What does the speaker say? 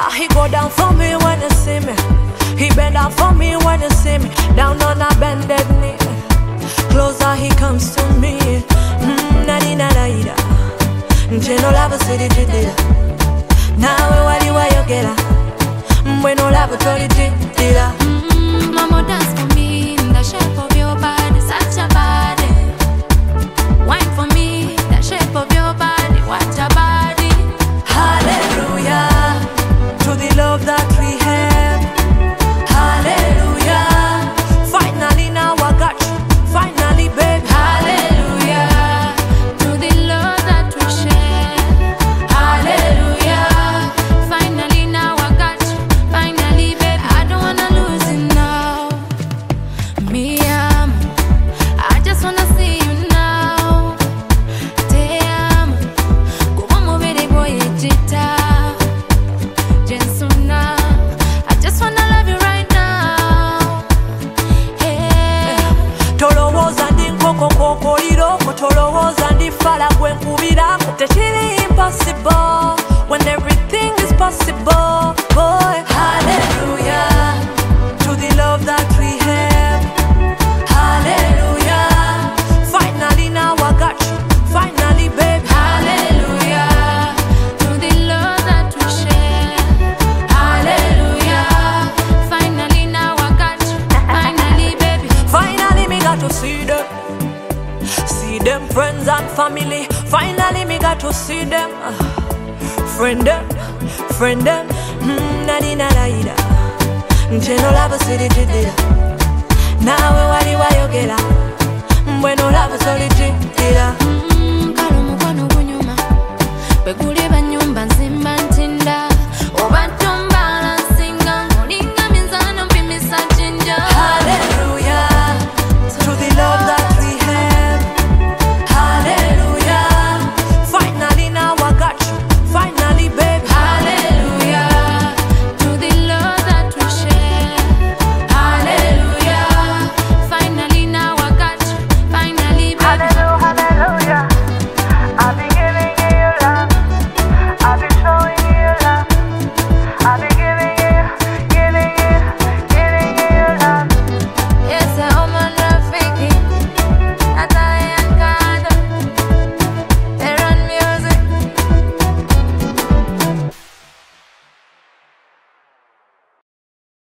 He go down for me when you see me. He bend down for me when you see me. Down on a bended knee. Closer he comes to me. Nadi nada. Njeno lava city jidira. Nawe wali wa yogera. Mweno lava tori jidira. Mama dance for me in the shape of your body, such a body. Wine for me, the shape of your body, what a body. Hallelujah to the love that we have. Hallelujah. Finally now I got you. Finally, baby. Hallelujah to the love that we share. Hallelujah. Finally now I got you. Finally, baby, I don't wanna lose it now. Me, I just wanna see you now. Te amo, como mover boy jita. Jensuna, I just wanna love you right now. Hey. Tolowooza ndi nkoko kokoliroko, tolowooza ndi fala gwe nkubirako. Tekiri impossible when everything is possible. Boy, hallelujah to the love that we have. Hallelujah. Finally now I got you. Finally, baby. Hallelujah to the love that we share. Hallelujah. Finally now I got you. Finally, baby. Finally me got to see them. See them friends and family. Finally me got to see them. Friend them. Nadi nada. Njeno lava city jidira. Nawe wali wa yogera. Mweno lava soli jidira.